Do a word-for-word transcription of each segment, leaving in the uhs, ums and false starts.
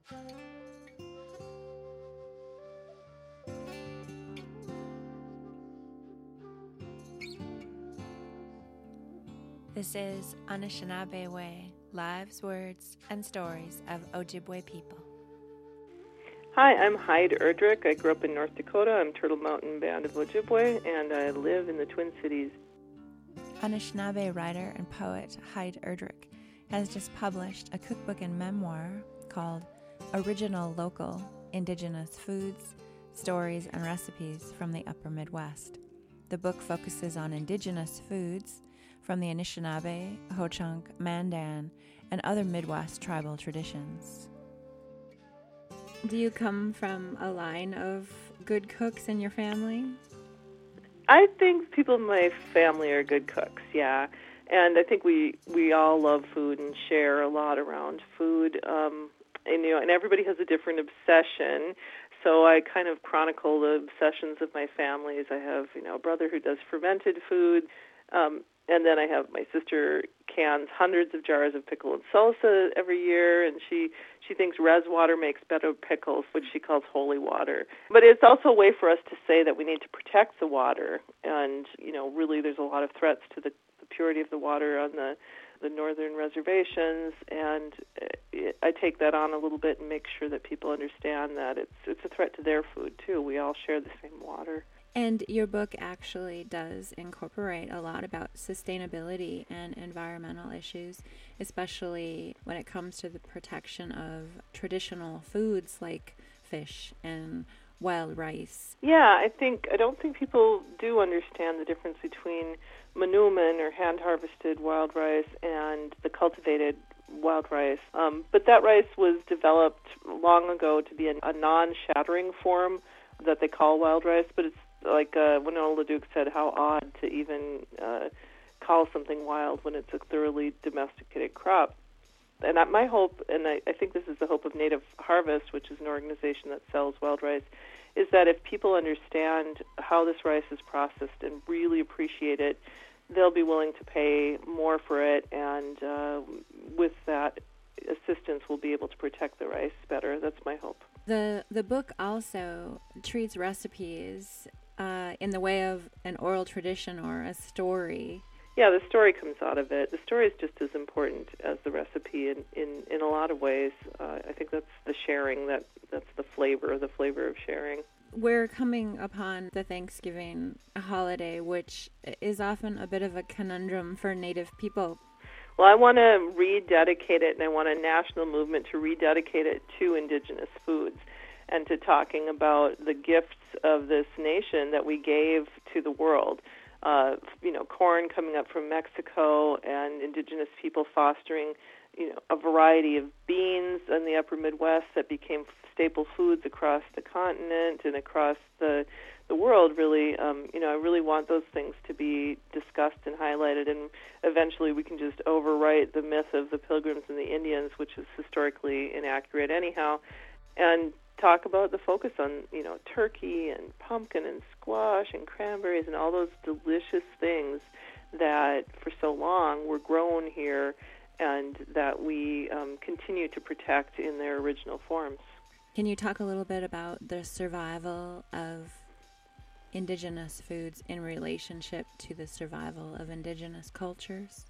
This is Anishinaabe Way, Lives, Words, and Stories of Ojibwe People. Hi, I'm Hyde Erdrich. I grew up in North Dakota. I'm Turtle Mountain Band of Ojibwe, and I live in the Twin Cities. Anishinaabe writer and poet Hyde Erdrich has just published a cookbook and memoir called Original Local Indigenous Foods, Stories, and Recipes from the Upper Midwest. The book focuses on indigenous foods from the Anishinaabe, Ho-Chunk, Mandan, and other Midwest tribal traditions. Do you come from a line of good cooks in your family? I think people in my family are good cooks, yeah. And I think we, we all love food and share a lot around food. Um, and, you know, and everybody has a different obsession. So I kind of chronicle the obsessions of my families. I have, you know, a brother who does fermented food. Um, And then I have my sister cans hundreds of jars of pickle and salsa every year, and she, she thinks res water makes better pickles, which she calls holy water. But it's also a way for us to say that we need to protect the water, and, you know, really there's a lot of threats to the, the purity of the water on the, the northern reservations, and it, I take that on a little bit and make sure that people understand that it's it's a threat to their food, too. We all share the same water. And your book actually does incorporate a lot about sustainability and environmental issues, especially when it comes to the protection of traditional foods like fish and wild rice. Yeah, I think I don't think people do understand the difference between manoomin or hand-harvested wild rice and the cultivated wild rice. Um, but that rice was developed long ago to be a, a non-shattering form that they call wild rice, but it's like uh, Winona LaDuke said, how odd to even uh, call something wild when it's a thoroughly domesticated crop. And I, my hope, and I, I think this is the hope of Native Harvest, which is an organization that sells wild rice, is that if people understand how this rice is processed and really appreciate it, they'll be willing to pay more for it, and uh, with that assistance, we'll be able to protect the rice better. That's my hope. The the book also treats recipes uh, in the way of an oral tradition or a story. Yeah, the story comes out of it. The story is just as important as the recipe in, in, in a lot of ways. Uh, I think that's the sharing, that that's the flavor, the flavor of sharing. We're coming upon the Thanksgiving holiday, which is often a bit of a conundrum for Native people. Well, I want to rededicate it, and I want a national movement to rededicate it to indigenous foods and to talking about the gifts of this nation that we gave to the world. Uh, you know, corn coming up from Mexico and indigenous people fostering, you know, a variety of beans in the upper Midwest that became staple foods across the continent and across the the world, really. Um, you know, I really want those things to be discussed and highlighted, and eventually we can just overwrite the myth of the Pilgrims and the Indians, which is historically inaccurate anyhow, and talk about the focus on, you know, turkey and pumpkin and squash and cranberries and all those delicious things that for so long were grown here and that we um, continue to protect in their original forms. Can you talk a little bit about the survival of indigenous foods in relationship to the survival of indigenous cultures?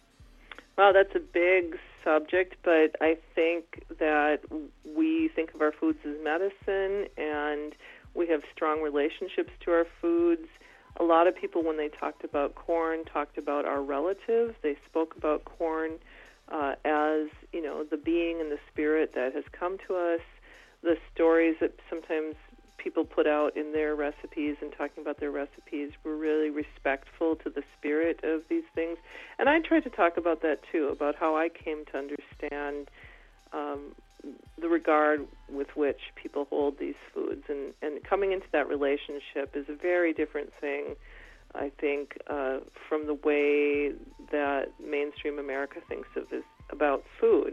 Well, that's a big subject, but I think that we think of our foods as medicine, and we have strong relationships to our foods. A lot of people, when they talked about corn, talked about our relatives. They spoke about corn uh, as, you know, the being and the spirit that has come to us. The stories that sometimes people put out in their recipes and talking about their recipes were really respectful to the spirit of these things. And I try to talk about that, too, about how I came to understand um, the regard with which people hold these foods. And, and coming into that relationship is a very different thing, I think, uh, from the way that mainstream America thinks of this, about food.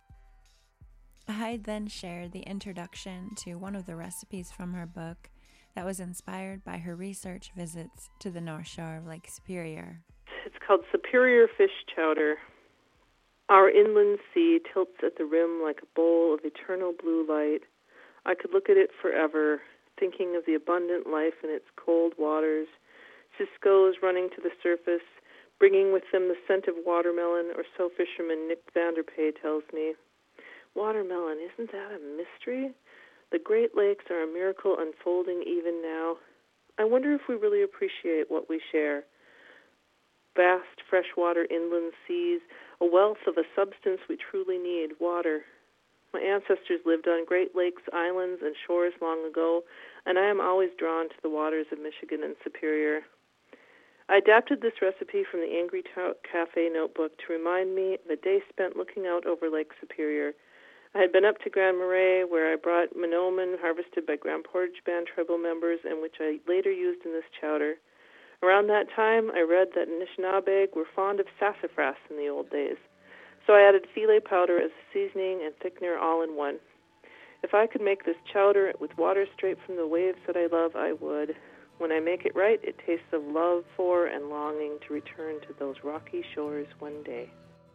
Hyde then shared the introduction to one of the recipes from her book that was inspired by her research visits to the North Shore of Lake Superior. It's called Superior Fish Chowder. Our inland sea tilts at the rim like a bowl of eternal blue light. I could look at it forever, thinking of the abundant life in its cold waters, ciscos running to the surface, bringing with them the scent of watermelon, or so fisherman Nick Vanderpay tells me. Watermelon, isn't that a mystery? The Great Lakes are a miracle unfolding even now. I wonder if we really appreciate what we share. Vast freshwater inland seas, a wealth of a substance we truly need, water. My ancestors lived on Great Lakes islands and shores long ago, and I am always drawn to the waters of Michigan and Superior. I adapted this recipe from the Angry Tout Cafe notebook to remind me of a day spent looking out over Lake Superior. I had been up to Grand Marais, where I brought manoomin harvested by Grand Portage Band tribal members and which I later used in this chowder. Around that time, I read that Anishinaabeg were fond of sassafras in the old days, so I added filet powder as a seasoning and thickener all in one. If I could make this chowder with water straight from the waves that I love, I would. When I make it right, it tastes of love for and longing to return to those rocky shores one day.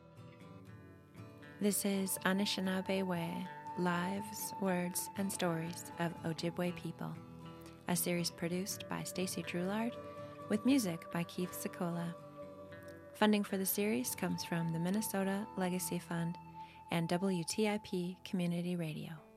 This is Anishinaabe Way, Lives, Words, and Stories of Ojibwe People, a series produced by Stacy Droulard with music by Keith Sikola. Funding for the series comes from the Minnesota Legacy Fund and W T I P Community Radio.